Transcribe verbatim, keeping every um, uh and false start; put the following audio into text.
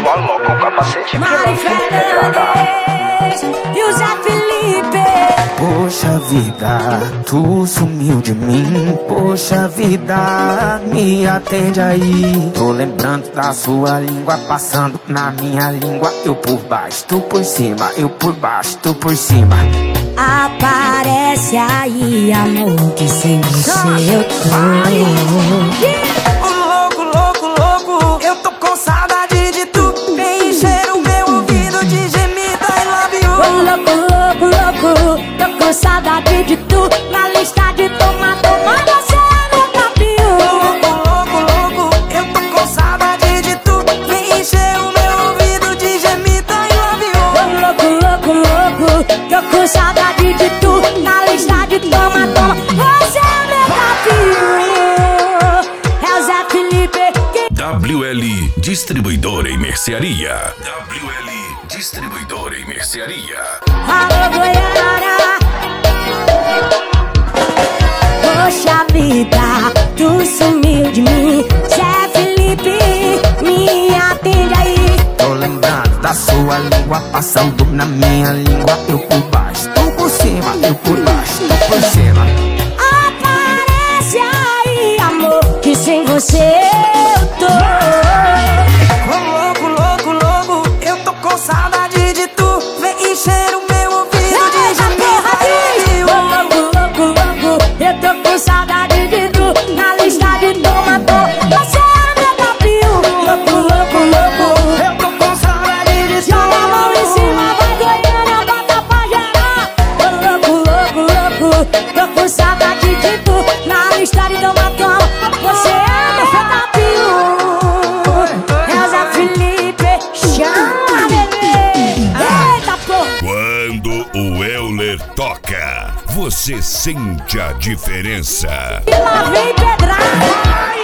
coloca o capacete. Mari Fernandes e o Zé Felipe. Poxa vida, tu sumiu de mim. Poxa vida, me atende aí. Tô lembrando da sua língua passando na minha língua. Eu por baixo, tu por cima. Eu por baixo, tu por cima. Aparece aí, amor, que sem você eu tô. Louco, louco, louco, eu tô com saudade de tu. Vem encher o meu ouvido de gemida I love you. Ô louco, louco, louco, tô com saudade de tu. Na lista de toma, toma, você é meu campeão. Louco, louco, louco, eu tô com saudade de tu. Vem encher o meu ouvido de gemida I love you. Ô louco, louco, louco, tô com saudade de tu. Na lista de toma, toma, você é meu campeão. É o Zé Felipe que... W L Distribuidora e Mercearia. W L Distribuidora e Mercearia. Alô, Goiânia. Poxa vida, tu sumiu de mim. Zé Felipe, me atende aí. Tô lembrando da sua língua passando na minha língua. Eu por baixo, tu por cima. Eu por baixo, tu por cima. Aparece aí, amor, que sem você eu tô. Ô louco, louco, louco, eu tô com saudade de tu. Vem encher o meu ouvido de gemida I Ô love you. louco, louco, louco, eu tô com saudade de tu. Na lista de tomador, você é meu campeão. Louco, louco, louco, Eu tô com saudade de tu. joga a mão em cima, vai Goiânia, bota pra gerar. Ô louco, louco, louco, tô com saudade de tu. Na lista de tomador, você é meu campeão. É o Zé Felipe, chama, bebê. Eita, porra. Quando o Euler toca, você sente a diferença. E lá vem pedrada.